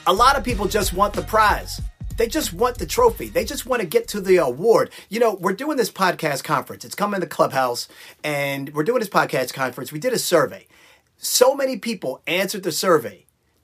A lot of people just want the prize. They just want the trophy. They just want to get to the award. You know, we're doing this podcast conference. It's coming to Clubhouse, and we're doing this podcast conference. We did a survey. So many people answered the survey.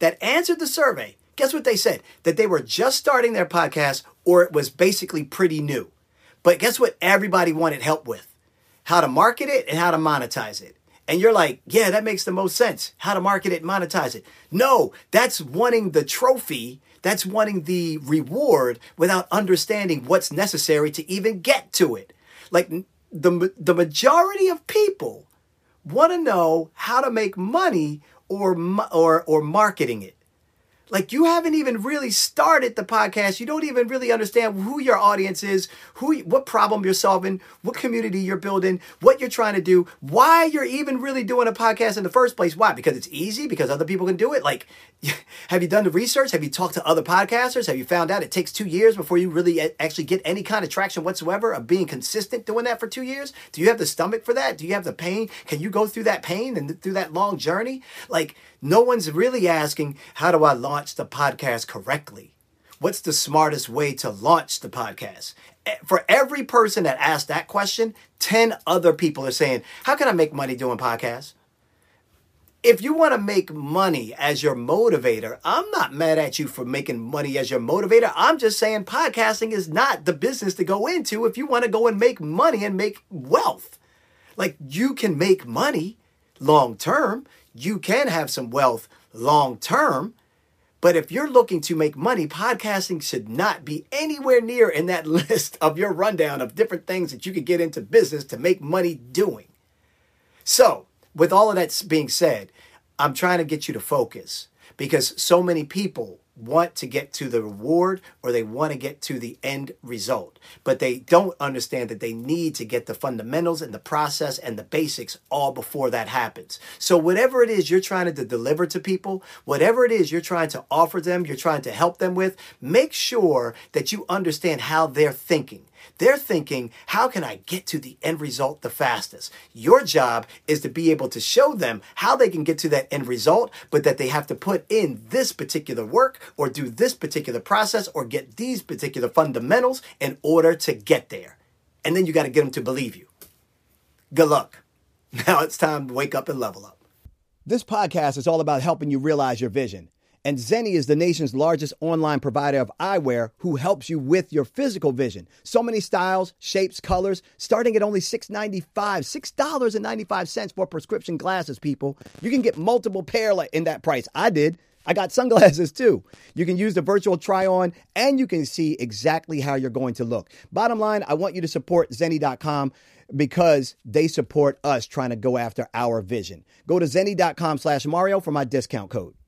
Guess what they said? That they were just starting their podcast, or it was basically pretty new. But guess what everybody wanted help with? How to market it and how to monetize it. And you're like, yeah, that makes the most sense. How to market it and monetize it. No, that's wanting the trophy. That's wanting the reward without understanding what's necessary to even get to it. Like the majority of people want to know how to make money or marketing it. Like, you haven't even really started the podcast. You don't even really understand who your audience is, what problem you're solving, what community you're building, what you're trying to do, why you're even really doing a podcast in the first place. Why? Because it's easy? Because other people can do it? Like, have you done the research? Have you talked to other podcasters? Have you found out it takes 2 years before you really actually get any kind of traction whatsoever of being consistent doing that for 2 years? Do you have the stomach for that? Do you have the pain? Can you go through that pain and through that long journey? Like, no one's really asking, how do I launch the podcast correctly? What's the smartest way to launch the podcast? For every person that asked that question, 10 other people are saying, how can I make money doing podcasts? If you want to make money as your motivator, I'm not mad at you for making money as your motivator. I'm just saying podcasting is not the business to go into if you want to go and make money and make wealth. Like, you can make money long term. You can have some wealth long term. But if you're looking to make money, podcasting should not be anywhere near in that list of your rundown of different things that you could get into business to make money doing. So, with all of that being said, I'm trying to get you to focus, because so many people want to get to the reward, or they want to get to the end result, but they don't understand that they need to get the fundamentals and the process and the basics all before that happens. So whatever it is you're trying to deliver to people, whatever it is you're trying to offer them, you're trying to help them with, make sure that you understand how they're thinking. They're thinking, how can I get to the end result the fastest? Your job is to be able to show them how they can get to that end result, but that they have to put in this particular work or do this particular process or get these particular fundamentals in order to get there. And then you got to get them to believe you. Good luck. Now it's time to wake up and level up. This podcast is all about helping you realize your vision. And Zenni is the nation's largest online provider of eyewear who helps you with your physical vision. So many styles, shapes, colors, starting at only $6.95 for prescription glasses, people. You can get multiple pair in that price. I did. I got sunglasses too. You can use the virtual try-on, and you can see exactly how you're going to look. Bottom line, I want you to support Zenni.com because they support us trying to go after our vision. Go to Zenni.com/Mario for my discount code.